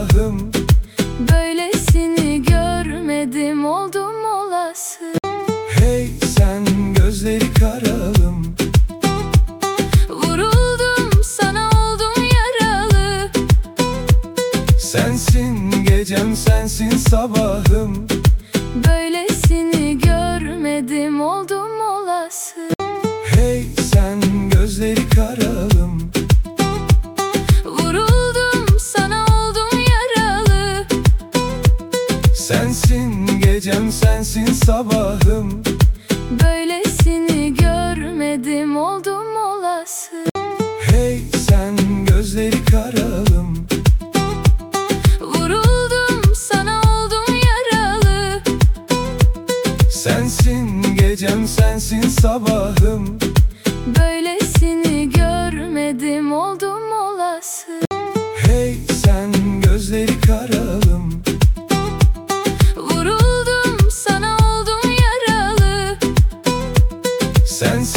sabahım. Böylesini görmedim, oldum olası. Hey sen gözleri karalım. Vuruldum sana, oldum yaralı. Sensin gecem, sensin sabahım. Böylesini görmedim, oldum olası. Hey sen gözleri karalım. Vuruldum sana, oldum yaralı. Sensin gecem, sensin sabahım. Böylesini görmedim, oldum olası. Hey sen gözleri karalım. Vuruldum sana, oldum yaralı. Sensin gecem, sensin sabahım. Böylesini görmedim, oldum olası. Hey sen gözleri karalım.